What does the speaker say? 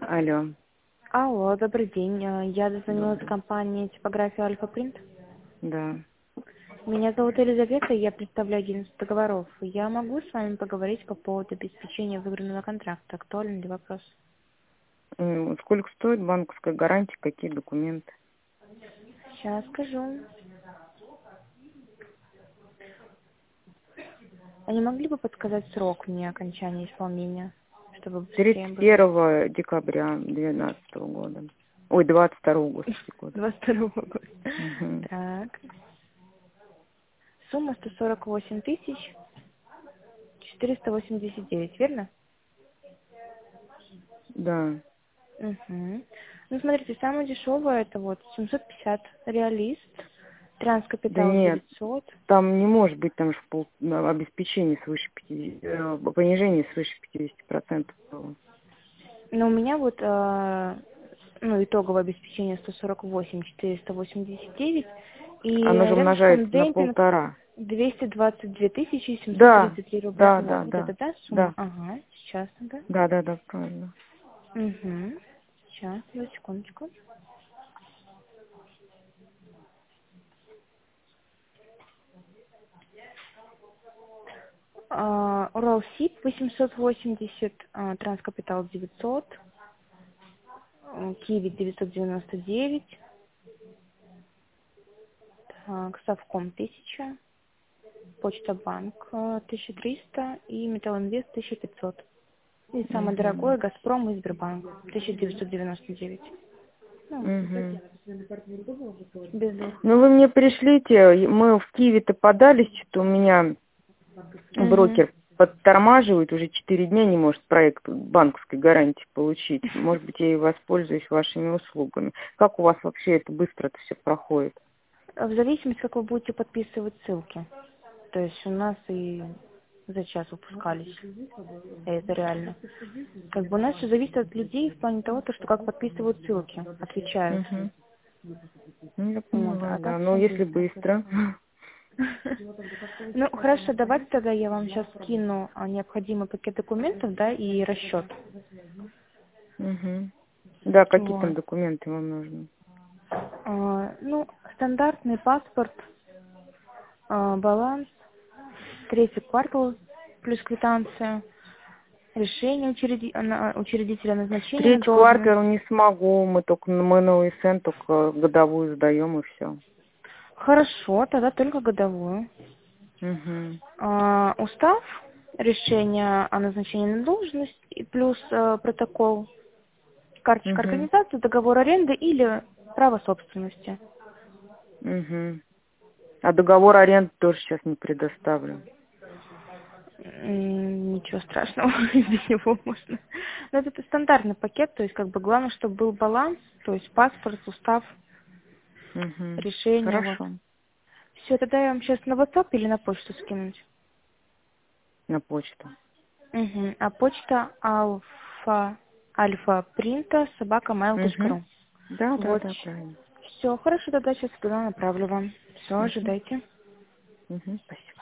Алло. Алло, добрый день. Я дозвонилась в компании типографии Альфа Принт. Да. Меня зовут Елизавета, и я представляю агентство договоров. Я могу с вами поговорить по поводу обеспечения выигранного контракта. Актуален ли вопрос? Сколько стоит банковская гарантия, какие документы? Сейчас скажу. А не могли бы подсказать срок мне окончания исполнения, чтобы быстрее было? 31 декабря 2012 года. Ой, 22 года. 22 года. Угу. Так. Сумма 148 тысяч 489, верно? Да. Угу. Ну, смотрите, самое дешевое это вот 750 реалист, Да транскапитал нет, 900. там не может быть, там же обеспечение свыше 50, понижение свыше 50% было. Но у меня вот итоговое обеспечение 148 489 и Оно же рядышком умножается на демпинг 1,5. 222 Да, 733 рубля да, 20. да, Вот да, это та сумма? да, Ага, сейчас надо. да, да, да, правильно. Угу. Сейчас, одну секундочку. Уралсиб 880, транскапитал 900, Киви 999, так, Совком 1000, Почта Банк 1300 и Металлинвест 1500. И самое Угу. дорогое Газпром и Сбербанк 1999. Ну, Угу. без двух. Ну, вы мне пришлите, мы в Киеве-то подались, что у меня Угу. брокер подтормаживает, уже 4 дня не может проект банковской гарантии получить. Может быть, я и воспользуюсь вашими услугами. Как у вас вообще это быстро все проходит? В зависимости, как вы будете подписывать ссылки. То есть у нас и за час выпускались. И это реально. Как бы у нас все зависит от людей в плане того, что как подписывают ссылки, отвечают. Угу. Ну, я Вот, поняла, а да. так Но все если быстро. быстро. Ну, хорошо, давайте тогда я вам сейчас скину необходимый пакет документов, да, и расчет. Угу. Да, какие там Вот. документы вам нужны? Ну, стандартный паспорт, баланс, третий квартал плюс квитанция, решение учредителя назначения на Третий должность. квартал не смогу, мы на УСН только годовую сдаем и все. Хорошо, тогда только годовую. Угу. Устав, решение о назначении на должность и плюс протокол, карточка Угу. организации, договор аренды или право собственности. Угу. А договор аренды тоже сейчас не предоставлю. Ничего страшного, без него можно. Но это стандартный пакет, то есть как бы главное, чтобы был баланс, то есть паспорт, устав, Угу. решение, вот. Хорошо. Все, тогда я вам сейчас на WhatsApp или на почту скинуть? На почту. Угу. А почта альфа принта собака Угу. mail.ru. Да, да, Вот. да, правильно. Все, хорошо, тогда сейчас туда направлю вам. Все, Угу. ожидайте. Угу. Спасибо.